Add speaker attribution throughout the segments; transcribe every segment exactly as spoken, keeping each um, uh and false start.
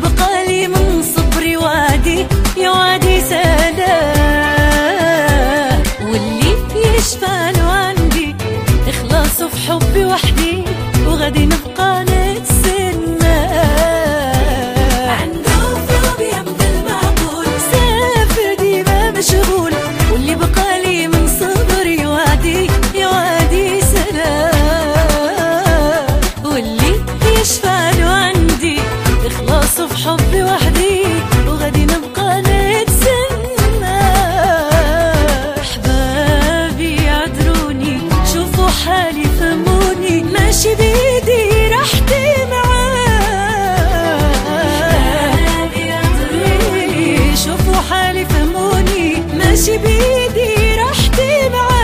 Speaker 1: بقالي من صبري وعدي يا وعدي سلام، واللي يشفى له عندي اخلاصه في حبي وحدي، وغادي نبقى نتسنى. عنده قلوب يمد المعقول، سافر ديما مشغول، واللي بقالي من صبري وعدي يا وعدي سلام، واللي يشفى له عندي اخلاصه في حبي وحدي، وغادي نبقى نتسنى. احبابي يعذروني شوفوا حالي فهموني، ماشي بيدي راحتي معاه. احبابي يعذروني شوفوا حالي فهموني، ماشي بيدي راحتي معاه.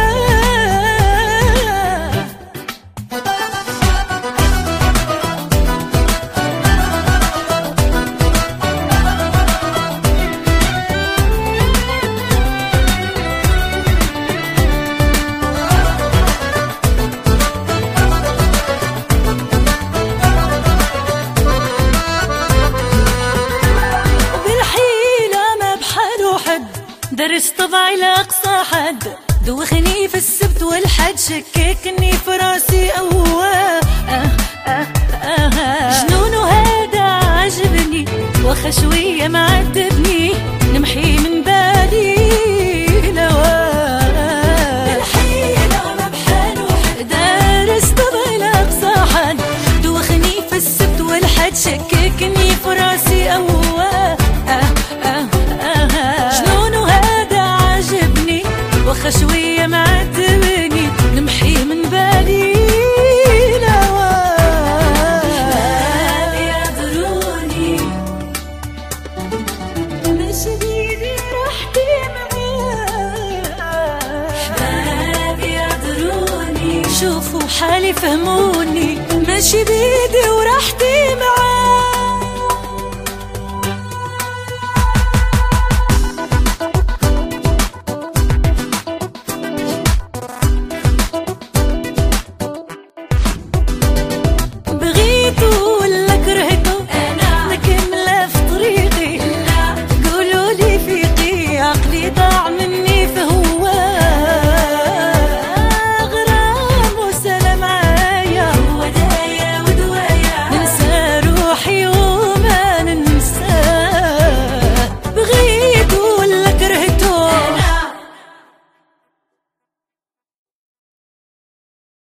Speaker 1: درس طبعي لأقصى حد، دوخني في السبت والحد، شككني في راسي أواه. آه آه آه آه جنونه هذا عجبني، وخا شوية معذبني، نمحي من بالي لواه. بالحيلة ما بحاله حد، درس طبعي لأقصى حد، دوخني في السبت والحد، شككني في راسي أواه. آه آه آه آه وخا شوية معذبني، نمحي من بالي لواه. احبابي يعذروني ماشي بيدي راحتي معاه. احبابي يعذروني شوفوا حالي فهموني، ماشي بيدي وراحتي معاه.